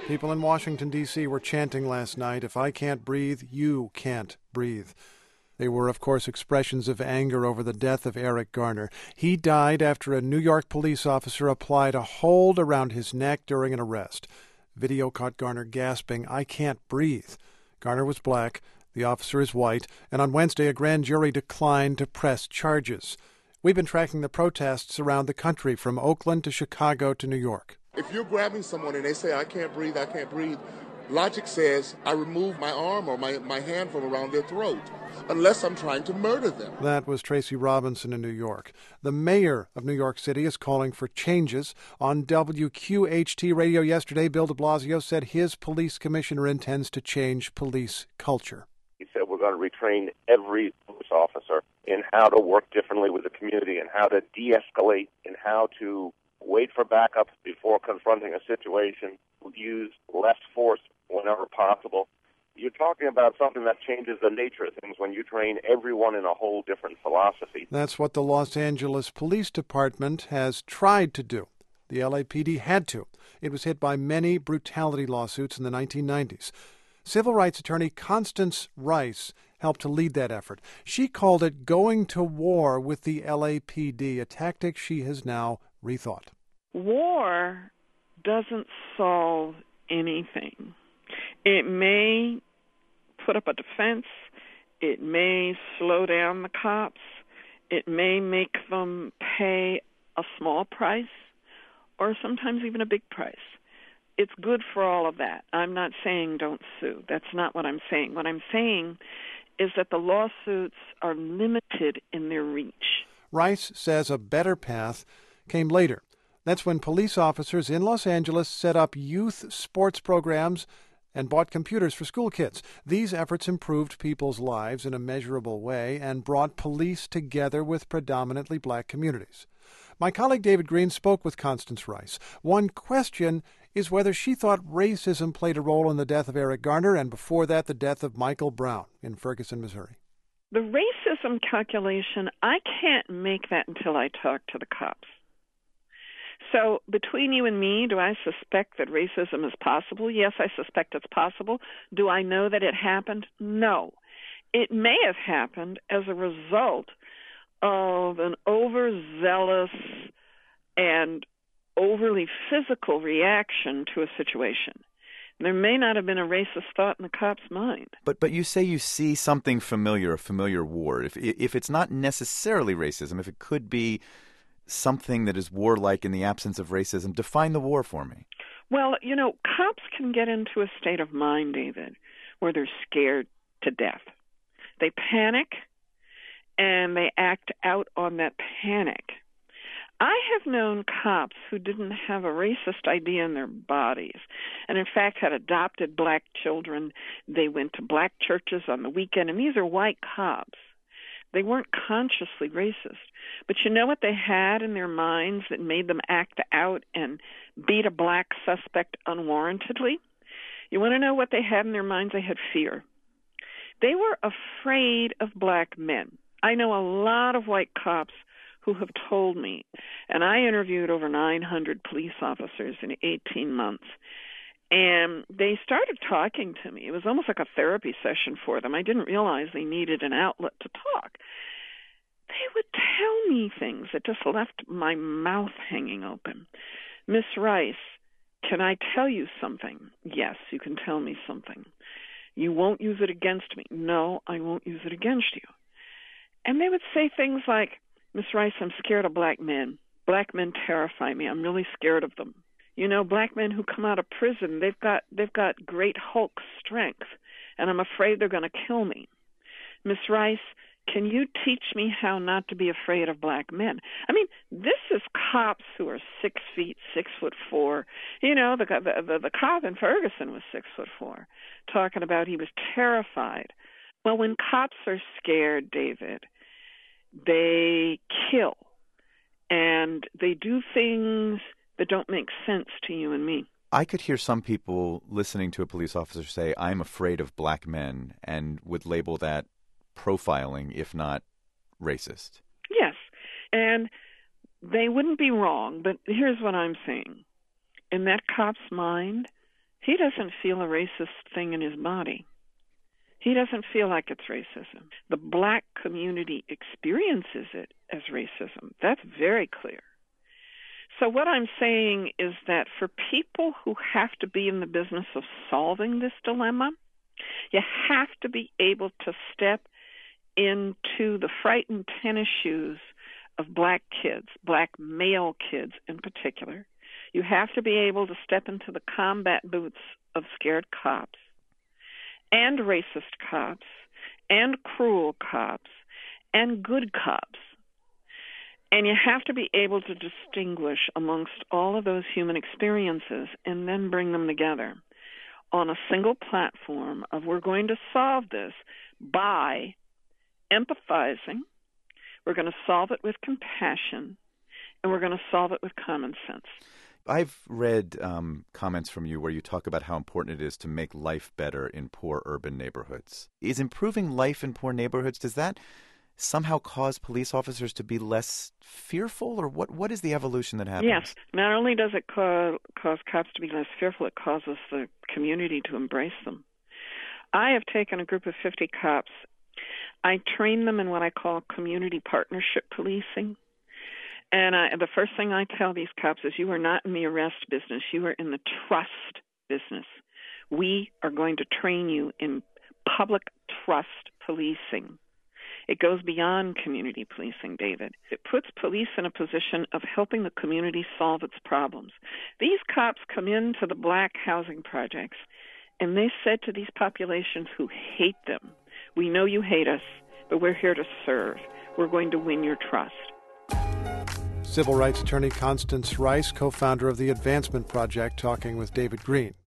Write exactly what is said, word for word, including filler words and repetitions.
People in Washington, D C were chanting last night, "If I can't breathe, you can't breathe." They were, of course, expressions of anger over the death of Eric Garner. He died after a New York police officer applied a hold around his neck during an arrest. Video caught Garner gasping, "I can't breathe." Garner was black, the officer is white, and on Wednesday a grand jury declined to press charges. We've been tracking the protests around the country, from Oakland to Chicago to New York. If you're grabbing someone and they say, "I can't breathe, I can't breathe," logic says I remove my arm or my, my hand from around their throat, unless I'm trying to murder them. That was Tracy Robinson in New York. The mayor of New York City is calling for changes. On W Q H T radio yesterday, Bill de Blasio said his police commissioner intends to change police culture. He said we're going to retrain every police officer in how to work differently with the community and how to de-escalate and how to wait for backup before confronting a situation, use less force whenever possible. You're talking about something that changes the nature of things when you train everyone in a whole different philosophy. That's what the Los Angeles Police Department has tried to do. The L A P D had to. It was hit by many brutality lawsuits in the nineteen nineties. Civil rights attorney Constance Rice helped to lead that effort. She called it going to war with the L A P D, a tactic she has now rethought. War doesn't solve anything. It may put up a defense. It may slow down the cops. It may make them pay a small price or sometimes even a big price. It's good for all of that. I'm not saying don't sue. That's not what I'm saying. What I'm saying is that the lawsuits are limited in their reach. Rice says a better path came later. That's when police officers in Los Angeles set up youth sports programs and bought computers for school kids. These efforts improved people's lives in a measurable way and brought police together with predominantly black communities. My colleague David Green spoke with Constance Rice. One question is whether she thought racism played a role in the death of Eric Garner and before that the death of Michael Brown in Ferguson, Missouri. The racism calculation, I can't make that until I talk to the cops. So between you and me, do I suspect that racism is possible? Yes, I suspect it's possible. Do I know that it happened? No. It may have happened as a result of an overzealous and overly physical reaction to a situation. There may not have been a racist thought in the cop's mind. But but you say you see something familiar, a familiar war. If if it's not necessarily racism, if it could be something that is warlike in the absence of racism, define the war for me. Well, you know, cops can get into a state of mind, David, where they're scared to death. They panic, and they act out on that panic. I have known cops who didn't have a racist idea in their bodies and, in fact, had adopted black children. They went to black churches on the weekend, and these are white cops. They weren't consciously racist. But you know what they had in their minds that made them act out and beat a black suspect unwarrantedly? You want to know what they had in their minds? They had fear. They were afraid of black men. I know a lot of white cops who have told me, and I interviewed over nine hundred police officers in eighteen months, and they started talking to me. It was almost like a therapy session for them. I didn't realize they needed an outlet to talk. They would tell me things that just left my mouth hanging open. "Miss Rice, can I tell you something?" "Yes, you can tell me something." "You won't use it against me?" "No, I won't use it against you." And they would say things like, "Miss Rice, I'm scared of black men. Black men terrify me. I'm really scared of them. You know, black men who come out of prison, they've got they've got great Hulk strength, and I'm afraid they're going to kill me. Miss Rice, can you teach me how not to be afraid of black men?" I mean, this is cops who are six feet, six foot four. You know, the the the, the cop in Ferguson was six foot four, talking about he was terrified. Well, when cops are scared, David, they kill, and they do things that don't make sense to you and me. I could hear some people listening to a police officer say, "I'm afraid of black men," and would label that profiling, if not racist. Yes, and they wouldn't be wrong, but here's what I'm saying. In that cop's mind, He doesn't feel a racist thing in his body. He doesn't feel like it's racism. The black community experiences it as racism. That's very clear. So what I'm saying is that for people who have to be in the business of solving this dilemma, you have to be able to step into the frightened tennis shoes of black kids, black male kids in particular. You have to be able to step into the combat boots of scared cops and racist cops and cruel cops and good cops. And you have to be able to distinguish amongst all of those human experiences and then bring them together on a single platform of we're going to solve this by empathizing, we're going to solve it with compassion, and we're going to solve it with common sense. I've read um, comments from you where you talk about how important it is to make life better in poor urban neighborhoods. Is improving life in poor neighborhoods, does that somehow cause police officers to be less fearful, or what? What is the evolution that happens? Yes. Not only does it cause, cause cops to be less fearful, it causes the community to embrace them. I have taken a group of fifty cops. I train them in what I call community partnership policing. And I, the first thing I tell these cops is you are not in the arrest business. You are in the trust business. We are going to train you in public trust policing. It goes beyond community policing, David. It puts police in a position of helping the community solve its problems. These cops come into the black housing projects, and they said to these populations who hate them, we know you hate us, but we're here to serve. We're going to win your trust. Civil rights attorney Constance Rice, co-founder of the Advancement Project, talking with David Greene.